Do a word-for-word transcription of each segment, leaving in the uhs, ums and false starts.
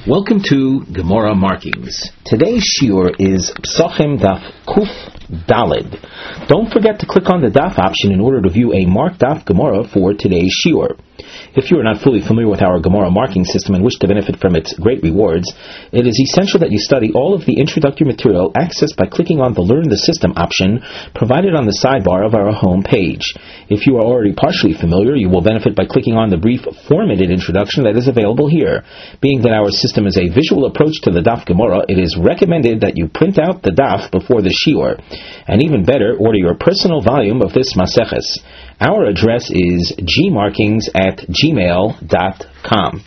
Welcome to Gemara Markings. Today's shiur is Psachim Daf Kuf Daled. Don't forget to click on the Daf option in order to view a marked Daf Gemara for today's shiur. If you are not fully familiar with our Gemara marking system and wish to benefit from its great rewards, it is essential that you study all of the introductory material accessed by clicking on the Learn the System option provided on the sidebar of our home page. If you are already partially familiar, you will benefit by clicking on the brief formatted introduction that is available here. Being that our system is a visual approach to the Daf Gemara, it is recommended that you print out the Daf before the shiur. And even better, order your personal volume of this Maseches. Our address is gmarkings at gmail dot com.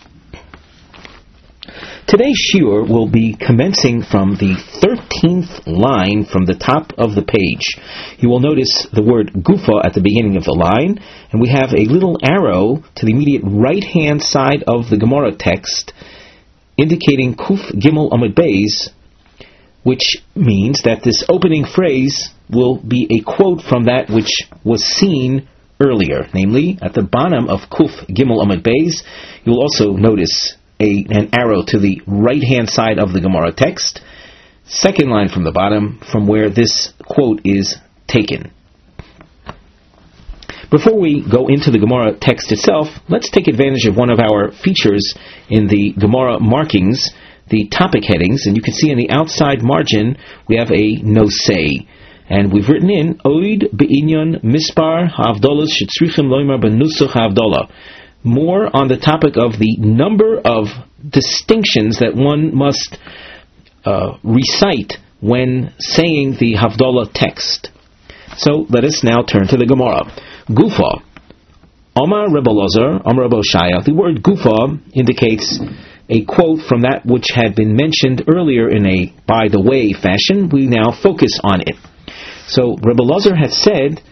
Today's shiur will be commencing from the thirteenth line from the top of the page. You will notice the word gufa at the beginning of the line, and we have a little arrow to the immediate right-hand side of the Gemara text indicating kuf gimel amud beis, which means that this opening phrase will be a quote from that which was seen earlier. Namely, at the bottom of kuf gimel amud beis, you will also notice a, an arrow to the right-hand side of the Gemara text, second line from the bottom, from where this quote is taken. Before we go into the Gemara text itself, let's take advantage of one of our features in the Gemara markings, the topic headings, and you can see in the outside margin we have a nosei. And we've written in Oid Be'inyon Mispar Havdolas Shetzrichim Loimar Benusach Havdolah. More on the topic of the number of distinctions that one must uh, recite when saying the Havdolah text. So let us now turn to the Gemara. Gufa. Omar Rebbe Lozer, Omar Rebbe Shaya. The word Gufa indicates a quote from that which had been mentioned earlier in a by the way fashion. We now focus on it. So Rebbe Lozer had said,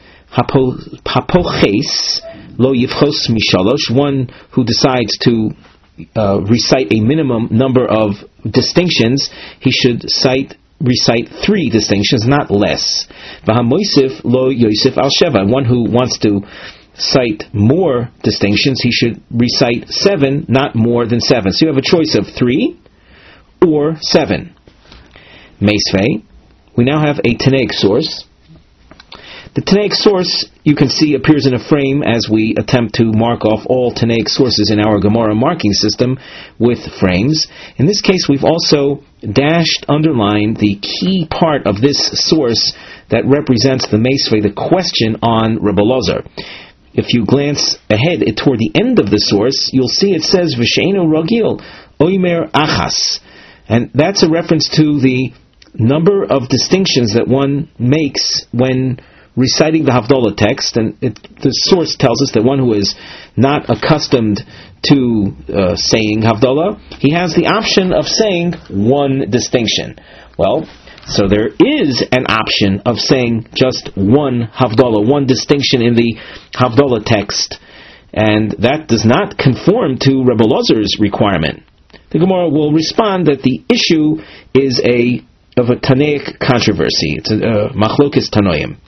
Hapoches lo yivchos mishalosh, one who decides to uh, recite a minimum number of distinctions, he should cite recite three distinctions, not less. V'hamoisif lo yosef al sheva, one who wants to cite more distinctions, he should recite seven, not more than seven. So you have a choice of three or seven. Meisvei, we now have a Tanaic source. The Tanaic source, you can see, appears in a frame as we attempt to mark off all Tanaic sources in our Gemara marking system with frames. In this case, we've also dashed, underlined the key part of this source that represents the Meisvei, the question on Rebbe Lozer. If you glance ahead toward the end of the source, you'll see it says V'she'enu ragil oimer achas, and that's a reference to the number of distinctions that one makes when reciting the Havdalah text, and it, the source tells us that one who is not accustomed to uh, saying Havdalah, he has the option of saying one distinction. Well, so there is an option of saying just one Havdalah, one distinction in the Havdalah text, and that does not conform to Rebbe Lozer's requirement. The Gemara will respond that the issue is a of a Tanaic controversy. It's a uh, machlokes tanoim.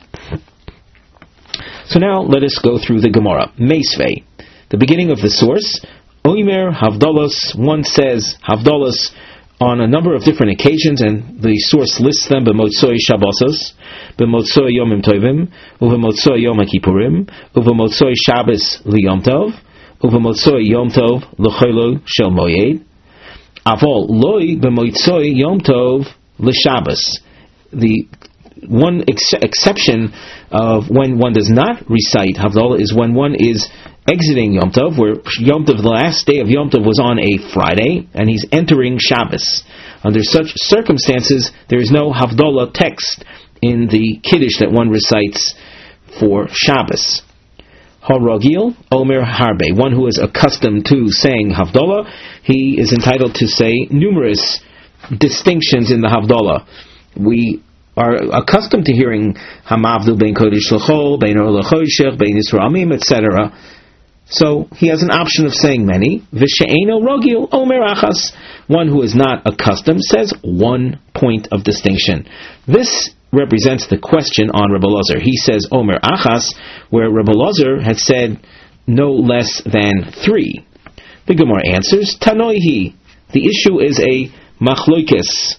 So now let us go through the Gemara. Meisvei, the beginning of the source. Oimer Havdalos, one says Havdalos on a number of different occasions, and the source lists them: b'motzoi Shabbosos, b'motzoi Yomim Tovim, u'b'motzoi Yom HaKippurim, u'b'motzoi Shabbos Liyom Tov, u'b'motzoi Yom Tov l'cholo shel moyed. Avol loy b'motzoi Yom Tov l'Shabbos. The one ex- exception of when one does not recite Havdalah is when one is exiting Yom Tov, where Yom Tov, the last day of Yom Tov was on a Friday, and he's entering Shabbos. Under such circumstances, there is no Havdalah text in the Kiddush that one recites for Shabbos. Haragil Omer Harbe, one who is accustomed to saying Havdalah, he is entitled to say numerous distinctions in the Havdalah. We are accustomed to hearing Hamavdu bein Kodesh l'chol, bein or l'choshech, bein Yisrael Amim, et cetera. So he has an option of saying many. V'she'eno rogil omer achas, one who is not accustomed says one point of distinction. This represents the question on Rebbe Lozer. He says omer achas, where Rebbe Lozer had said no less than three. The Gemara answers Tanoihi. the issue is a machloikes.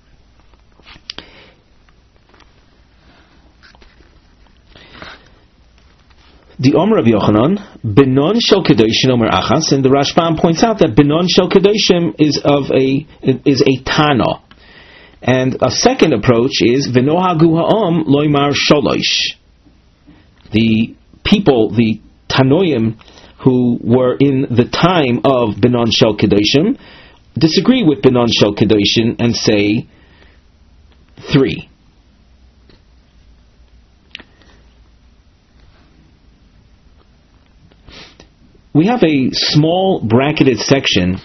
The Omer of Yochanan, Benon Shel Kedoshim Omer Achas, and the Rashbam points out that Benon Shel Kedoshim is of a is a Tana, and a second approach is V'nohagu Ha'am Loimar Sholosh. The people, the Tanoim, who were in the time of Benon Shel Kedoshim, disagree with Benon Shel Kedoshim and say three. We have a small bracketed section.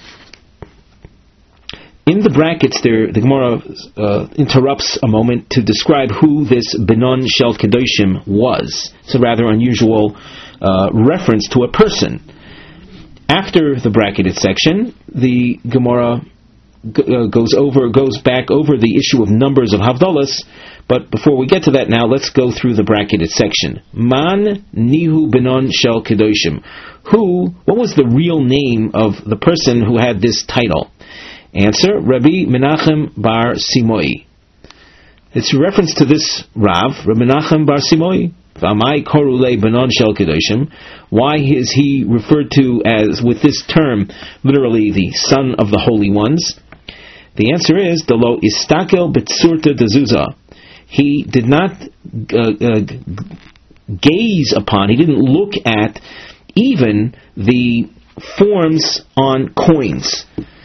In the brackets there, the Gemara uh, interrupts a moment to describe who this Benon Shel Kedoshim was. It's a rather unusual uh, reference to a person. After the bracketed section, the Gemara g- uh, goes over, goes back over the issue of numbers of Havdalas. But before we get to that now, let's go through the bracketed section. Man Nihu Benon Shel Kedoshim. Who, what was the real name of the person who had this title? Answer, Rabbi Menachem Bar Simoi. It's a reference to this Rav, Rabbi Menachem Bar Simoi. V'amai korulei Benon Shel Kedoshim. Why is he referred to as, with this term, literally the son of the holy ones? The answer is, Delo istakel betsurta dezuza. He did not uh, uh, gaze upon, he didn't look at even the forms on coins.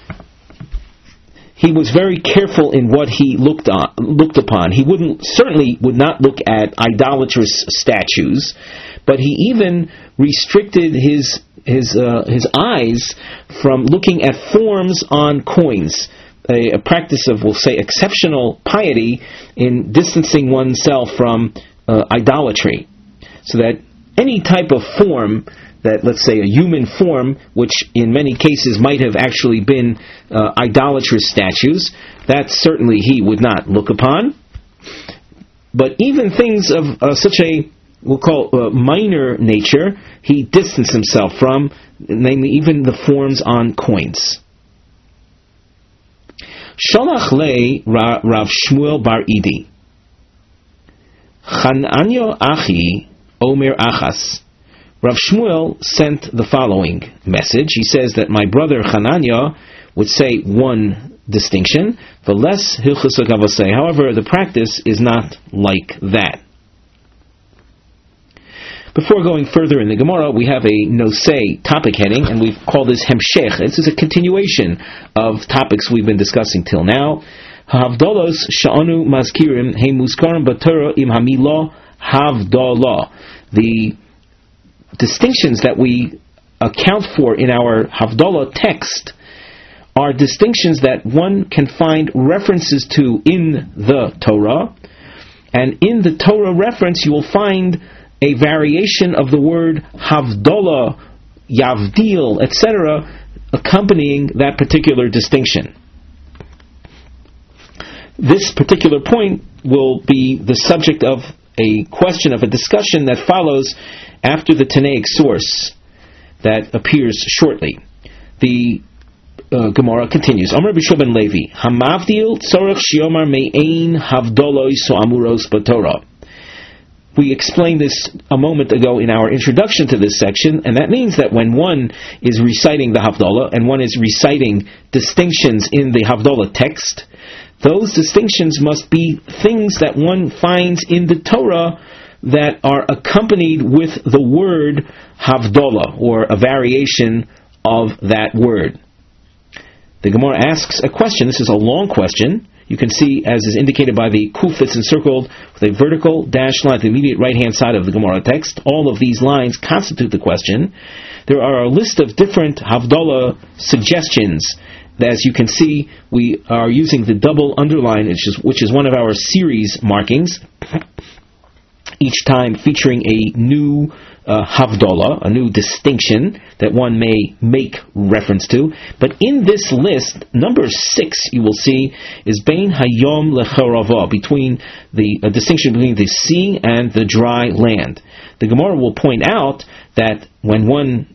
He was very careful in what he looked on, looked upon. He wouldn't certainly would not look at idolatrous statues, but he even restricted his his uh, his eyes from looking at forms on coins. A, a practice of, we'll say, exceptional piety in distancing oneself from uh, idolatry, so that any type of form that, let's say, a human form, which in many cases might have actually been uh, idolatrous statues, that certainly he would not look upon. But even things of uh, such a, we'll call uh, minor nature, he distanced himself from, namely even the forms on coins. Sholach le Rav Shmuel Bar Idi. Chananyo Achi Omer Achas. Rav Shmuel sent the following message. He says that my brother Chananya would say one distinction, the less hilchos v'kavosei. However, the practice is not like that. Before going further in the Gemara, we have a nosei topic heading, and we've called this Hemshech. This is a continuation of topics we've been discussing till now. Havdalos sha'anu mazkirim he muskarim b'Torah im hamilo havdalah. The distinctions that we account for in our Havdalah text are distinctions that one can find references to in the Torah, and in the Torah reference you will find a variation of the word Havdalah, Yavdil, et cetera, accompanying that particular distinction. This particular point will be the subject of a question, of a discussion that follows after the Tanaic source that appears shortly. The uh, Gemara continues. Amar Bishua ben Levi, Hamavdil tzorech shiomar me'ein havdoloi so'amuros b'Torah. We explained this a moment ago in our introduction to this section, and that means that when one is reciting the Havdalah and one is reciting distinctions in the Havdalah text, those distinctions must be things that one finds in the Torah that are accompanied with the word Havdalah, or a variation of that word. The Gemara asks a question. This is a long question. You can see, as is indicated by the kuf that's encircled with a vertical dash line at the immediate right-hand side of the Gemara text. All of these lines constitute the question. There are a list of different Havdalah suggestions. As you can see, we are using the double underline, which is, which is one of our series markings, each time featuring a new uh, Havdalah, a new distinction that one may make reference to. But in this list, number six, you will see, is Bein Hayom Lecharava, between the uh, distinction between the sea and the dry land. The Gemara will point out that when one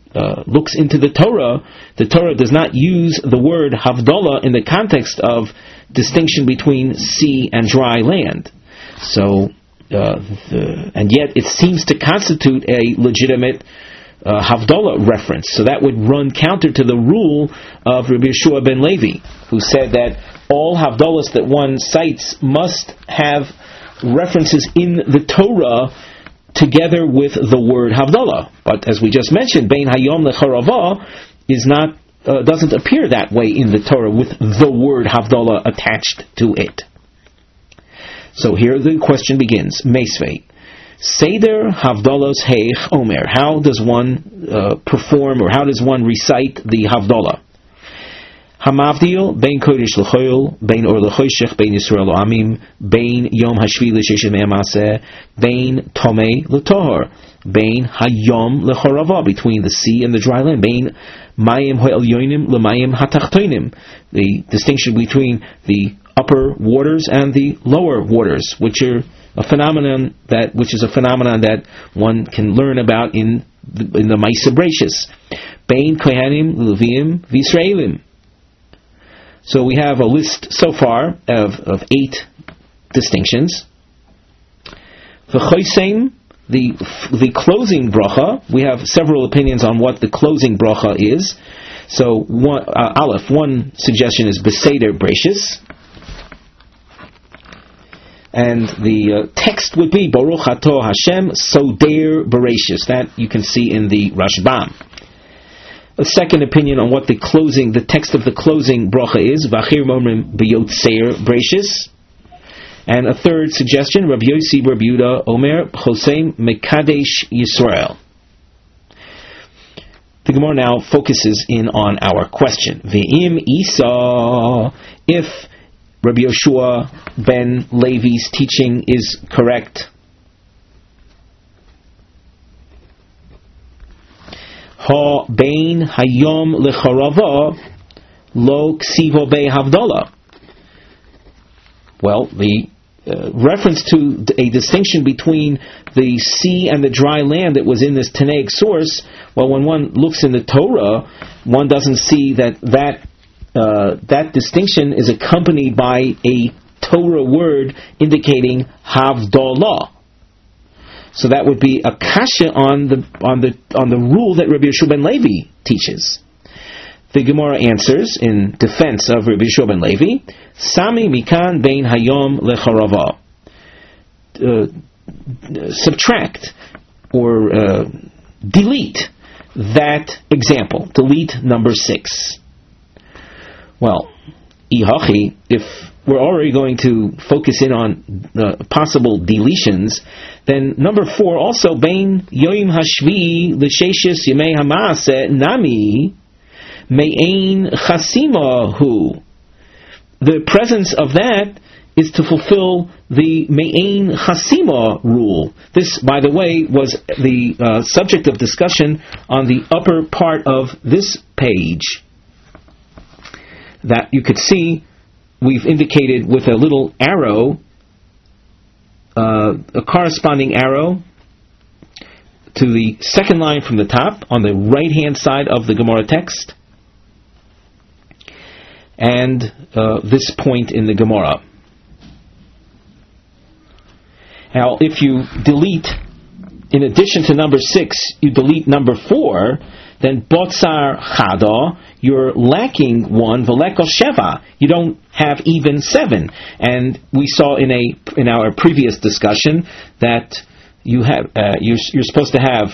uh, looks into the Torah, the Torah does not use the word Havdalah in the context of distinction between sea and dry land. So, uh, the, and yet it seems to constitute a legitimate uh, Havdalah reference. So that would run counter to the rule of Rabbi Yeshua ben Levi, who said that all Havdalahs that one cites must have references in the Torah together with the word Havdalah. But as we just mentioned, Bein Hayom Lecharava is not uh, doesn't appear that way in the Torah with the word Havdalah attached to it. So here the question begins. Meisvei. Seder Havdalos Heich Omer. How does one uh, perform, or how does one recite the Havdalah? Hamavdil bein kodesh l'choil, bein or l'choshech, bein Yisrael l'amim, bein yom hashvi l'sheshet me'amaseh, bein tomei l'tohor, bein hayom l'chorava, between the sea and the dry land, bein mayim ho'elyonim l'mayim hatachtoinim, the distinction between the upper waters and the lower waters, which are a phenomenon that, which is a phenomenon that one can learn about in the, in the Ma'aseh Bereishis. Bein kohanim l'leviim v'Yisraelim. So we have a list so far of, of eight distinctions. V'chosein, the the closing bracha, we have several opinions on what the closing bracha is. So one, uh, Aleph, one suggestion is Beseder Bereishis, and the uh, text would be Baruch Ato Hashem Soder Bereishis. That you can see in the Rashbam. A second opinion on what the closing, the text of the closing bracha is, V'achir Momrim B'Yotzer Bereishis. And a third suggestion, Rabbi Yossi Bar Yehuda Omer Chosein Mekadesh Yisrael. The Gemara now focuses in on our question. Ve'im Isa, if Rabbi Yeshua ben Levi's teaching is correct, Ha bein hayom lecharava lo ksivo be havdalah. Well, the uh, reference to a distinction between the sea and the dry land that was in this Tanaic source, well, when one looks in the Torah, one doesn't see that that uh, that distinction is accompanied by a Torah word indicating havdalah. So that would be a kasha on the on the on the rule that Rabbi Yeshua ben Levi teaches. The Gemara answers in defense of Rabbi Yeshua ben Levi, Sami mikan bein hayom lecharava. Uh, subtract or uh, delete that example. Delete number six. Well, ihachi, if we're already going to focus in on uh, possible deletions, then number four also, Bein Yoim Hashvi L'Sheshis Yemei Hamaaseh Nami Me'ein Chasima Hu. The presence of that is to fulfill the Me'ein Chasima rule. This, by the way, was the uh, subject of discussion on the upper part of this page. That you could see, we've indicated with a little arrow, uh, a corresponding arrow to the second line from the top on the right-hand side of the Gemara text, and uh, this point in the Gemara. Now, if you delete, in addition to number six, you delete number four, then botzar chada, you're lacking one, v'leko sheva. You don't have even seven. And we saw in a in our previous discussion that you have uh, you're, you're supposed to have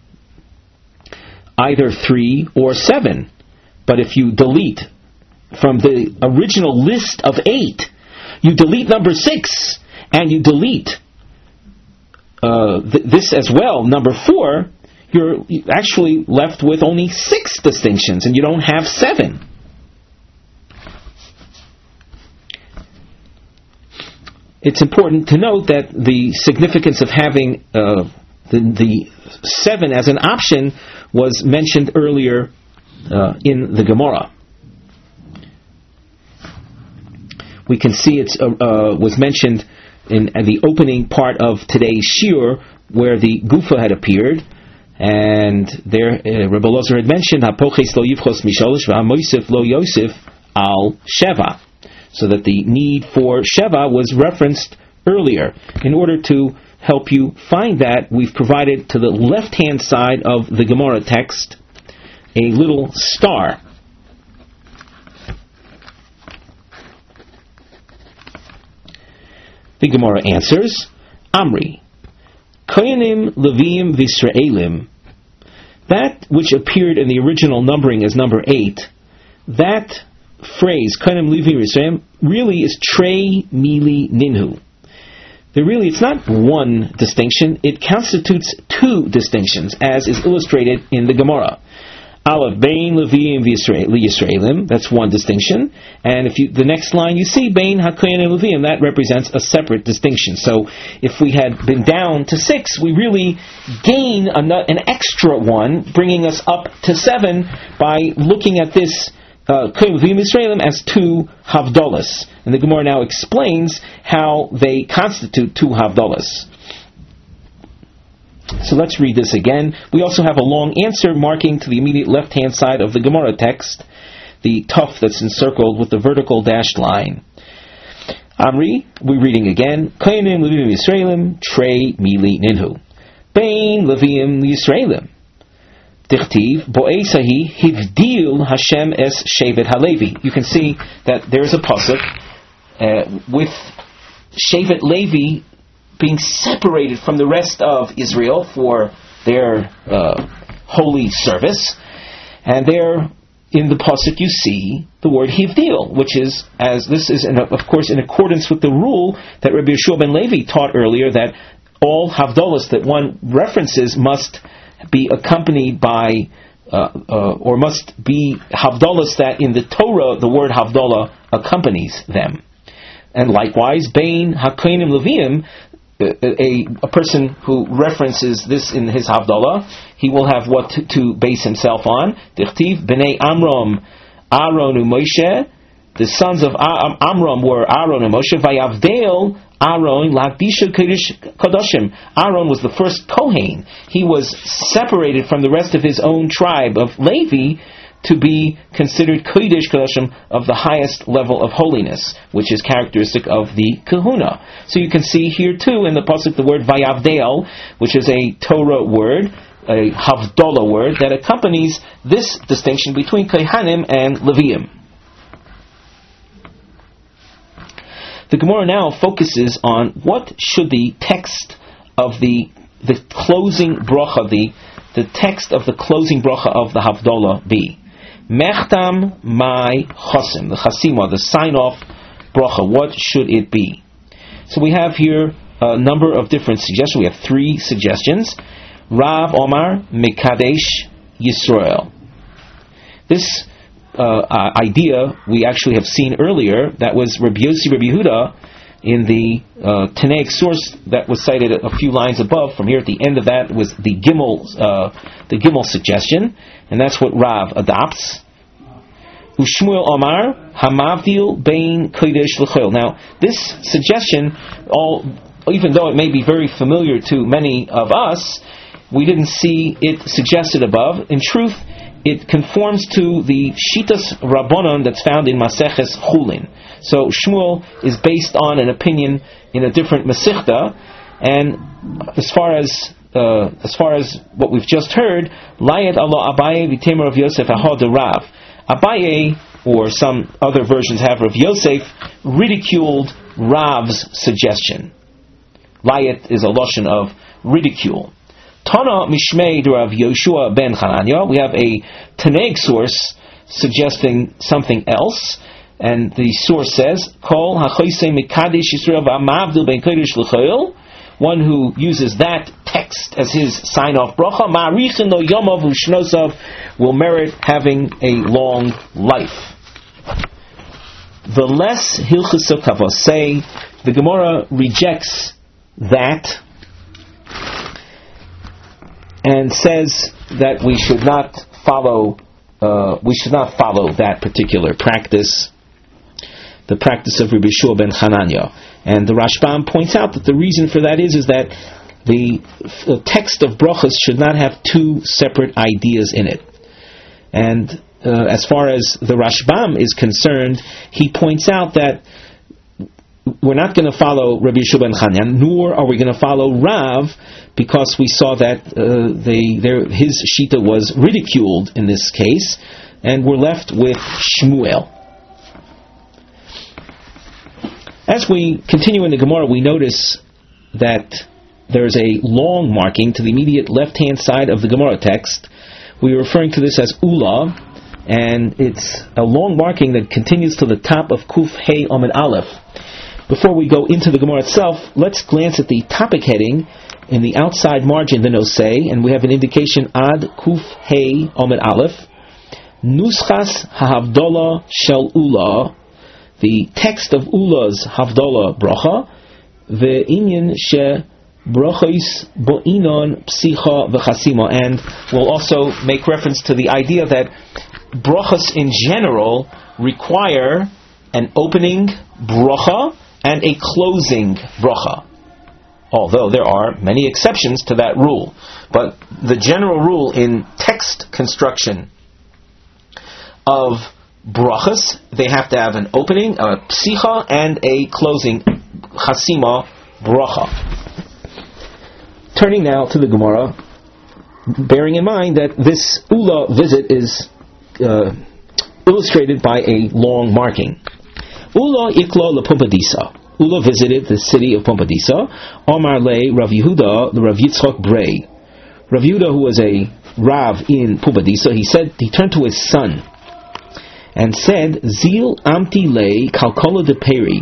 either three or seven. But if you delete from the original list of eight, you delete number six, and you delete uh, th- this as well, number four, you're actually left with only six distinctions, and you don't have seven. It's important to note that the significance of having uh, the, the seven as an option was mentioned earlier uh, in the Gemara. We can see it uh, uh, was mentioned in uh, the opening part of today's shiur, where the Gufa had appeared, And there, uh, Rebbe Lozer had mentioned Hapoches lo yivchos mishalosh v'amoisif lo yosef al sheva, so that the need for sheva was referenced earlier. In order to help you find that, we've provided to the left-hand side of the Gemara text a little star. The Gemara answers, Amri, Koyanim Leviim V'Israelim, that which appeared in the original numbering as number eight, that phrase, Koyanim Leviim V'Israelim, really is Trei Mili Ninhu. There really, it's not one distinction, it constitutes two distinctions, as is illustrated in the Gemara. Aleph, Bein Leviim V'Yisraelim, that's one distinction. And if you, the next line you see, Bein HaKoyanim Leviim, that represents a separate distinction. So if we had been down to six, we really gain an, an extra one, bringing us up to seven by looking at this Koyanim Leviim V'Yisraelim as two Havdalas. And the Gemara now explains how they constitute two Havdalas. So let's read this again. We also have a long answer marking to the immediate left-hand side of the Gemara text, the tuf that's encircled with the vertical dashed line. Amri, we're reading again. Koyanim Leviim Yisraelim, Trei Mili Ninhu. Bein Leviim Yisraelim. Dichtiv, Bo'esahi, Hivdil Hashem es Shevet HaLevi. You can see that there's a pasuk uh, with Shevet Levi being separated from the rest of Israel for their uh, holy service. And there in the pasuk you see the word Hivdil, which is, as this is in, of course in accordance with the rule that Rabbi Yeshua ben Levi taught earlier, that all Havdalas that one references must be accompanied by uh, uh, or must be Havdalas that in the Torah the word Havdalah accompanies them. And likewise, Bein HaKoyanim Leviim, A, a person who references this in his Havdalah, he will have what to, to base himself on. Dichtiv, B'nei Amram, Aaron and Moshe, the sons of Amram were Aaron and Moshe, Vayavdel, Aaron, Lakdisha Kadoshim. Aaron was the first Kohen. He was separated from the rest of his own tribe of Levi to be considered Kodesh Kadoshim, of the highest level of holiness, which is characteristic of the Kahuna. So you can see here too in the pasuk the word Vayavdel, which is a Torah word, a Havdalah word, that accompanies this distinction between Kohanim and Leviim. The Gemara now focuses on what should the text of the the closing bracha, the the text of the closing bracha of the Havdalah be. Mechtam mai chosim, the chasima, the sign-off bracha. What should it be? So we have here a number of different suggestions. We have three suggestions. Rav Omar Mekadesh Yisrael. This uh, idea we actually have seen earlier. That was Rabbi Yossi Rabbi Yehuda in the uh, Tanaic source that was cited a few lines above. From here at the end of that was the Gimel, uh, the Gimel suggestion, and that's what Rav adopts. Ushmuel Omar Hamavdil Bein Kodesh L'Chol. Now, this suggestion, all even though it may be very familiar to many of us, we didn't see it suggested above. In truth, it conforms to the Shitas Rabbanon that's found in Maseches Chulin. So Shmuel is based on an opinion in a different Masechta, and as far as uh, as far as what we've just heard, Layet Allah Abaye v'Temer of Yosef Ahad Rav. Abaye, or some other versions have Rav Yosef, ridiculed Rav's suggestion. Layet is a lashon of ridicule. Tana Mishmei Rav Yoshua ben Chananya. We have a Tanaic source suggesting something else, and the source says, "Kol hachoisei mekadesh Yisrael v'amavdil ben kodesh l'chol." One who uses that text as his sign-off bracha, ma'arichin lo yomav u'shnosav, will merit having a long life. The less hilchos kavos say, the Gemara rejects that and says that we should not follow uh, we should not follow that particular practice, the practice of Rabbi Yeshua ben Chananya. And the Rashbam points out that the reason for that is, is that the uh, text of brachas should not have two separate ideas in it. And uh, as far as the Rashbam is concerned, he points out that we're not going to follow Rabbi Yeshua ben Chanyan, nor are we going to follow Rav, because we saw that uh, they, their, his shita was ridiculed in this case, and we're left with Shmuel. As we continue in the Gemara, we notice that there's a long marking to the immediate left-hand side of the Gemara text. We are referring to this as Ula, and it's a long marking that continues to the top of Kuf Hey Amud Aleph. Before we go into the Gemara itself, let's glance at the topic heading in the outside margin, the Nosei, and we have an indication Ad Kuf Hey Amud Aleph. Nuschas HaHavdolah Shel Ula, the text of Ula's Havdolah Bracha, Ve'inyan She Brachos Bo'inon Psicha V'Chasima, and we'll also make reference to the idea that brachas in general require an opening bracha and a closing bracha. Although there are many exceptions to that rule. But the general rule in text construction of brachas, they have to have an opening, a psicha, and a closing chasima bracha. Turning now to the Gemara, bearing in mind that this Ula visit is uh, illustrated by a long marking. Ula ikla lePumpadisa. Ula visited the city of Pumpadisa. Omar le Rav Yehuda, the Rav Yitzchak Brei. Rav Yehuda, who was a Rav in Pumpadisa, he said, he turned to his son and said, Zil amti le kalkola de peri.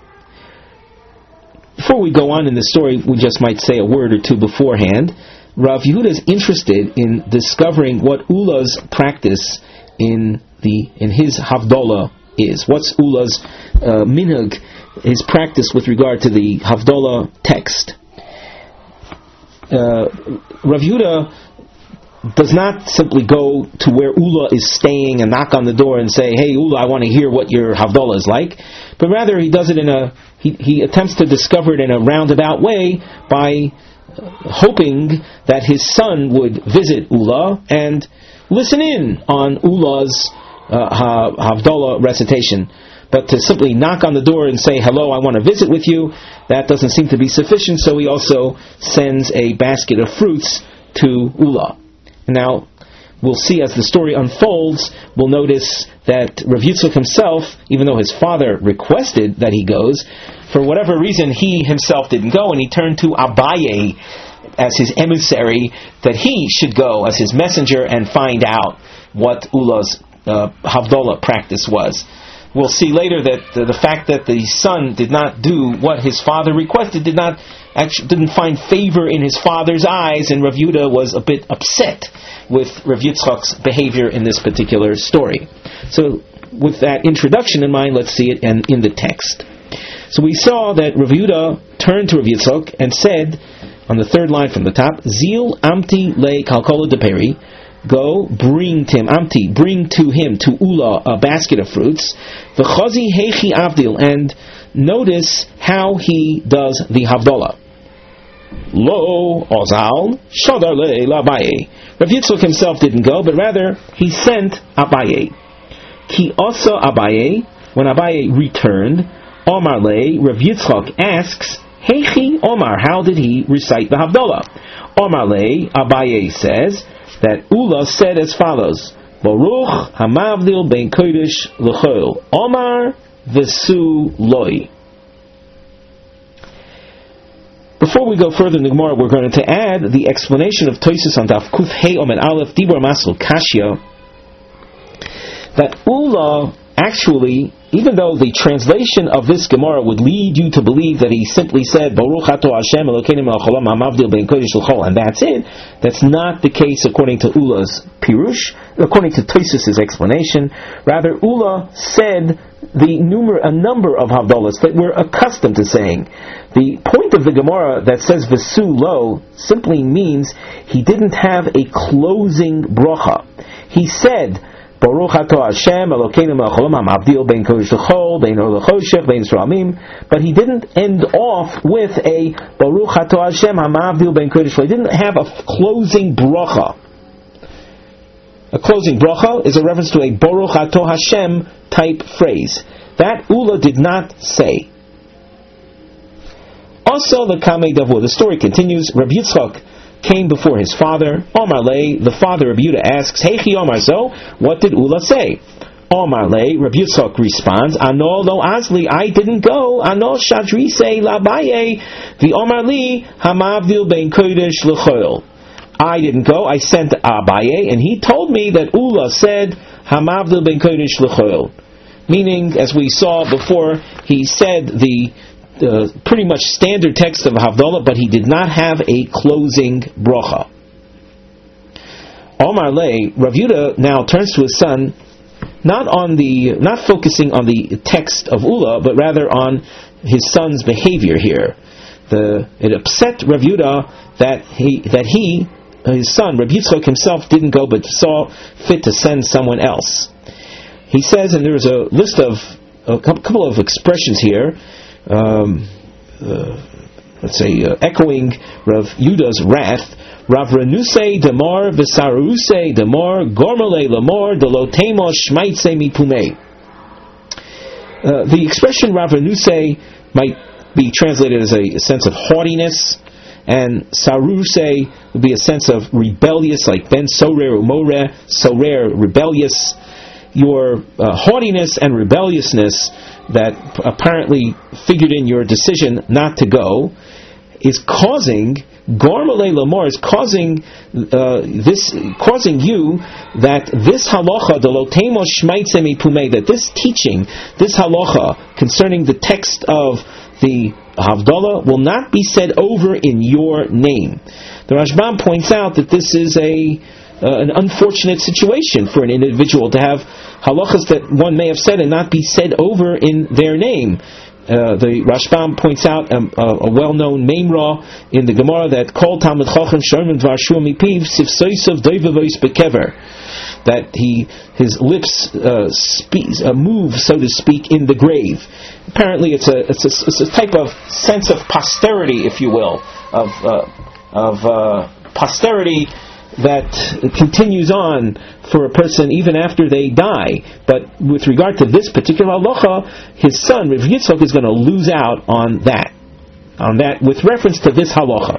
Before we go on in the story, we just might say a word or two beforehand. Rav Yehuda is interested in discovering what Ula's practice in the in his Havdolah is. What's Ula's uh, minhag, his practice with regard to the Havdolah text. Uh, Rav Yehuda does not simply go to where Ula is staying and knock on the door and say, hey Ula, I want to hear what your Havdolah is like, but rather he does it in a he, he attempts to discover it in a roundabout way by uh, hoping that his son would visit Ula and listen in on Ula's uh, Havdolah recitation. But to simply knock on the door and say, hello, I want to visit with you, that doesn't seem to be sufficient, so he also sends a basket of fruits to Ula. Now, we'll see as the story unfolds, we'll notice that Rav Yitzchak himself, even though his father requested that he goes, for whatever reason he himself didn't go, and he turned to Abaye as his emissary, that he should go as his messenger and find out what Ula's uh, Havdolah practice was. We'll see later that the, the fact that the son did not do what his father requested did not actually didn't find favor in his father's eyes, and Rav Yehuda was a bit upset with Rav Yitzchak's behavior in this particular story. So, with that introduction in mind, let's see it in, in the text. So we saw that Rav Yehuda turned to Rav Yitzchak and said, on the third line from the top, Zil amti le kalkola de peri. Go, bring to him, Amti, bring to him, to Ula, a basket of fruits. The Chazi Heichi Avdil, and notice how he does the Havdolah. Lo Ozal Shadar le Abaye. Rav Yitzchak himself didn't go, but rather he sent Abaye. Ki Asa Abaye, when Abaye returned, Omar le, Rav Yitzchak asks, Heichi Omar, how did he recite the Havdolah? Omar le, Abaye says, that Ula said as follows: Baruch Hamavdil Ben Kodesh L'Chol Omar V'Su Loi. Before we go further in the Gemara, we're going to add the explanation of Tosfos on Daf Kuf Hey Amud Aleph Dibur Masel Kashya, that Ula actually, even though the translation of this Gemara would lead you to believe that he simply said Baruch Ato Hashem Elokeinu melech haolam hamavdil ben kodesh l'chol, and that's it, that's not the case according to Ula's Pirush, according to Tosfos' explanation. Rather, Ula said the numer- a number of Havdolas that we're accustomed to saying. The point of the Gemara that says V'su lo simply means he didn't have a closing bracha. He said Baruch Ato Hashem Elokeinu melech haolam hamavdil bein kodesh l'chol bein or l'choshech bein Yisrael amim. But he didn't end off with a Baruch Ato Hashem hamavdil bein kodesh l'chol. He didn't have a closing bracha. A closing bracha is a reference to a Baruch Ato Hashem type phrase. That Ula did not say. Also, the Kamei Davur. The story continues. Rabbi Yitzchak came before his father. Omar Lei, the father of Yehuda asks, Heichi Omar Zo, what did Ula say? Omar Lei, Rabbi Yitzchak responds, Ano lo azli, I didn't go. Ano shadri say labaye, the Omar Li, hamavdil bein kodesh l'choil. I didn't go, I sent Abaye, and he told me that Ula said, hamavdil bein kodesh l'choil. Meaning, as we saw before, he said the uh, pretty much standard text of Havdalah, but he did not have a closing bracha. Omar Lei, Rav Yehuda now turns to his son, not on the, not focusing on the text of Ula, but rather on his son's behavior here. The, it upset Rav Yehuda that he, that he, his son, Rabbi Yitzchak himself, didn't go, but saw fit to send someone else. He says, and there's a list of a couple of expressions here, um, uh, let's say, uh, echoing Rav Yehuda's wrath. Rav Renuse Demar V'Saruse Demar Gormale Lamor Delotemo Shmaitse Mipumei. The expression Rav Renuse might be translated as a, a sense of haughtiness, and Saruse would be a sense of rebellious, like Ben Sorer Umore, Sorer, rebellious. Your uh, haughtiness and rebelliousness that apparently figured in your decision not to go is causing Gormalei Lamor is causing uh, this causing you that this halacha delotemo shmaitze mipumei, that this teaching, this halacha concerning the text of the Havdalah will not be said over in your name. The Rashbam points out that this is a Uh, an unfortunate situation for an individual to have halachas that one may have said and not be said over in their name. Uh, the Rashbam points out um, a, a well-known memra in the Gemara that Kol Talmid Chacham Shorman Dvar Shua Mipiv Sifsoisav Doivavois Bekever, that he his lips uh, speak, uh, move, so to speak, in the grave. Apparently, it's a it's a, it's a type of sense of posterity, if you will, of uh, of uh, posterity that continues on for a person even after they die. But with regard to this particular halacha, his son Rav Yitzchak is going to lose out on that, on that with reference to this halacha.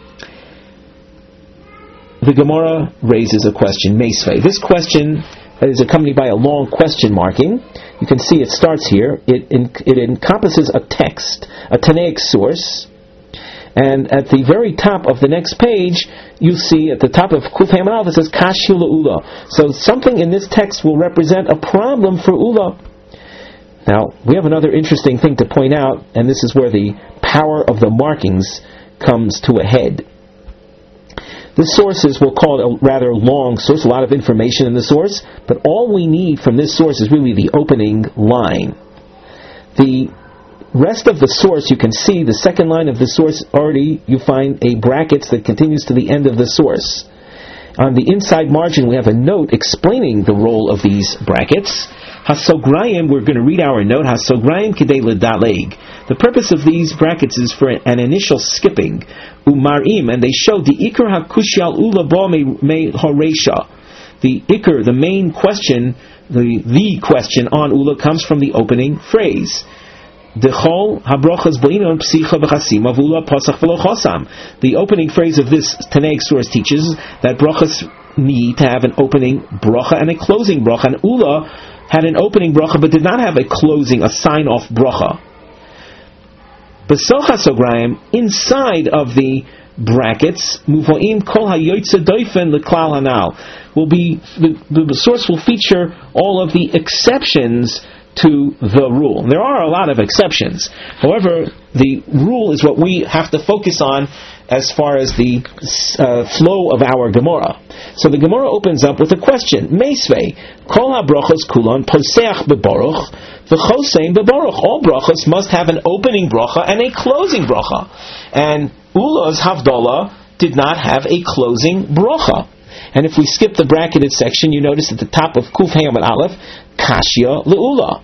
The Gemara raises a question, Meisvei. This question is accompanied by a long question marking. You can see it starts here. It it encompasses a text, a Tanaic source. And at the very top of the next page, you see at the top of Kuf Ham Aleph, it says Kashi Ula. So something in this text will represent a problem for Ula. Now, we have another interesting thing to point out, and this is where the power of the markings comes to a head. The sources, we'll call it a rather long source, a lot of information in the source, but all we need from this source is really the opening line. The rest of the source, you can see the second line of the source already, you find a brackets that continues to the end of the source. On the inside margin, we have a note explaining the role of these brackets. Hasograyim, we're going to read our note. Hasograyim kidei ledaleg. The purpose of these brackets is for an initial skipping. Umarim, and they show the ikar hakushal ula ba me horesha. The ikar, the main question, the the question on ula comes from the opening phrase. The opening phrase of this Tanaic source teaches that brachas need to have an opening bracha and a closing bracha. And Ula had an opening bracha but did not have a closing, a sign-off bracha. Besocha sograim, inside of the brackets, muvoim kol hayoytze doifen leklal hanal, will be the, the source will feature all of the exceptions to the rule. There are a lot of exceptions. However, the rule is what we have to focus on as far as the uh, flow of our Gemara. So the Gemara opens up with a question. Meisvei, kol ha-brachos kulon poseach bebaruch v'chosein bebaruch. All brachos must have an opening bracha and a closing bracha. And Ula's Havdalah did not have a closing bracha. And if we skip the bracketed section, you notice at the top of Kuf Hey Amud Aleph, Kashya Le'ula.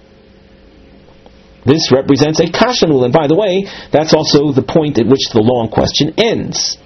This represents a Kasha Ula. And by the way, that's also the point at which the long question ends.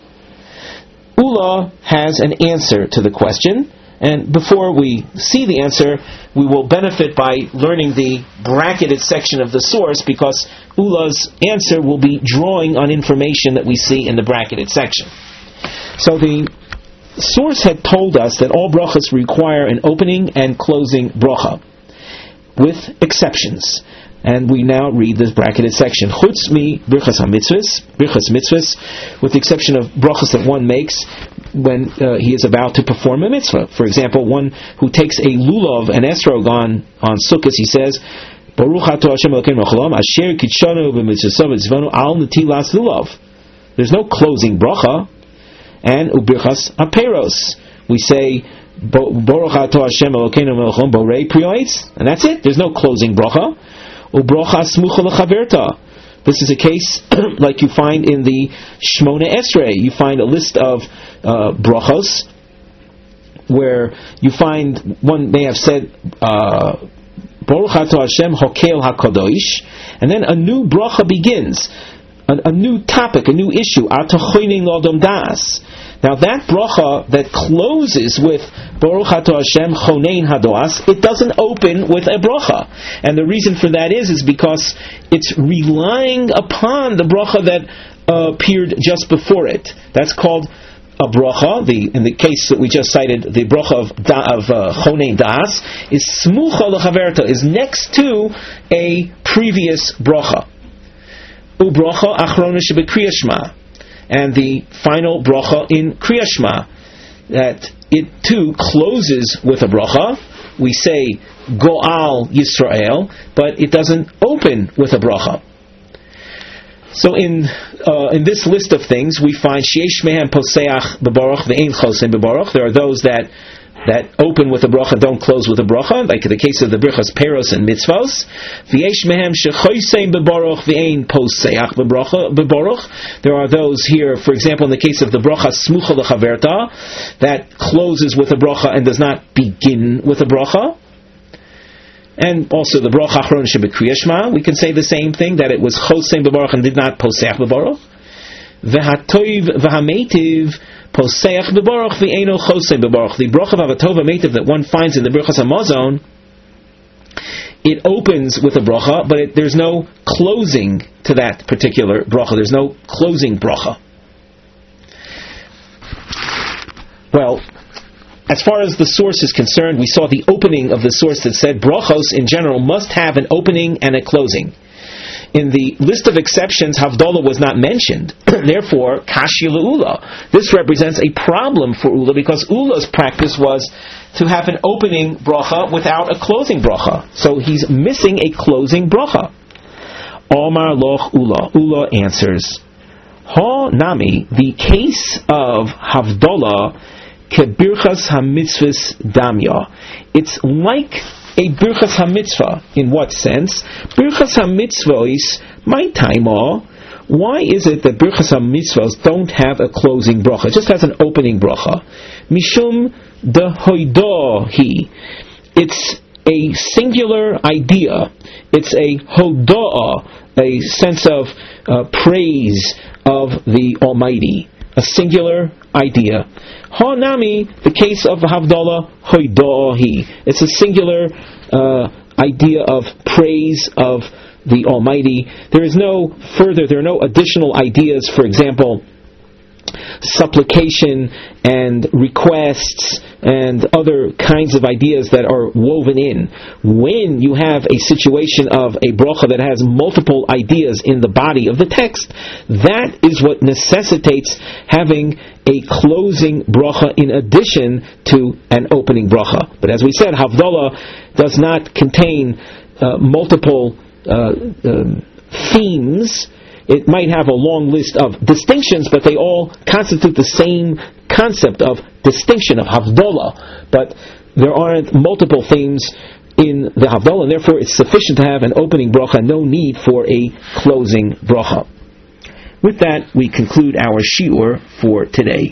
Ula has an answer to the question, and before we see the answer, we will benefit by learning the bracketed section of the source, because Ula's answer will be drawing on information that we see in the bracketed section. So the source had told us that all brachas require an opening and closing bracha, with exceptions. And we now read this bracketed section. Chutz mi birchas ha-mitzvahs, birchas mitzvahs, with the exception of brachas that one makes when uh, he is about to perform a mitzvah. For example, one who takes a lulav, an esrog on, on Sukkot, he says, Baruch ato Hashem Elokeinu melech haolam, asher kitshanu b'mitzvosav v'tzivanu al netilas lulav. There's no closing bracha. And ubirchas ha-peiros, we say, Baruch ato Hashem Elokeinu melech haolam borei pri ha'etz, and that's it. There's no closing bracha. Ubrocha smucha lechaverta. This is a case like you find in the Shmona Esrei. You find a list of uh, brachos where you find, one may have said, Baruch ato Hashem hokel hakadosh, and then a new bracha begins, a, a new topic, a new issue. Ato choinin l'adam das. Now that bracha that closes with Baruch ato Hashem chonein hadoas, it doesn't open with a bracha. And the reason for that is, is because it's relying upon the bracha that uh, appeared just before it. That's called a bracha. The, in the case that we just cited, the bracha of, da, of uh, chonein das is smucha lechaverta, is next to a previous bracha. Ubracha achrona shebekriyas Shema. And the final bracha in Kriya Shema, that it too closes with a bracha. We say Go'al Yisrael, but it doesn't open with a bracha. So in uh, in this list of things, we find Sheish Mehem Poseach Bebaruch Ve'ein Chosein Bebaruch. There are those that that open with a bracha, don't close with a bracha, like the case of the Birchas Peiros and Mitzvos. V'yesh mehem shechosein bebaruch v'ein poseach bebaruch. There are those here, for example, in the case of the bracha smucha lechaverta, that closes with a bracha and does not begin with a bracha. And also the bracha achron shebekriyas Shema, we can say the same thing, that it was chosein bebaruch and did not poseach bebaruch. V'hatoiv v'hameitiv Poseach bebaruch v'eino chosein bebaruch. The bracha of Avatov Meitiv that one finds in the Birchas Hamazon, it opens with a bracha, but it, there's no closing to that particular bracha. There's no closing bracha. Well, as far as the source is concerned, we saw the opening of the source that said brachos in general must have an opening and a closing. In the list of exceptions, Havdalah was not mentioned. Therefore, Kashya Le'ula. This represents a problem for Ula, because Ula's practice was to have an opening bracha without a closing bracha. So he's missing a closing bracha. Omar Loch Ula. Ula answers, Ha Nami, the case of Havdalah, Kebirchas HaMitzvahs Damya. It's like a Birchas HaMitzvah. In what sense? Birchas HaMitzvahs, my time all. Why is it that Birchas HaMitzvahs don't have a closing bracha? It just has an opening bracha. Mishum de hoidahi. It's a singular idea. It's a hoda'ah, a sense of uh, praise of the Almighty. A singular idea. Hanami, the case of Havdalah, hoidahi. It's a singular uh, idea of praise of the Almighty. There is no further, there are no additional ideas, for example, supplication and requests and other kinds of ideas that are woven in. When you have a situation of a bracha that has multiple ideas in the body of the text, that is what necessitates having a closing bracha in addition to an opening bracha. But as we said, Havdalah does not contain uh, multiple uh, um, themes. It might have a long list of distinctions, but they all constitute the same concept of distinction, of Havdalah. But there aren't multiple themes in the Havdalah, and therefore it's sufficient to have an opening bracha, no need for a closing bracha. With that, we conclude our shiur for today.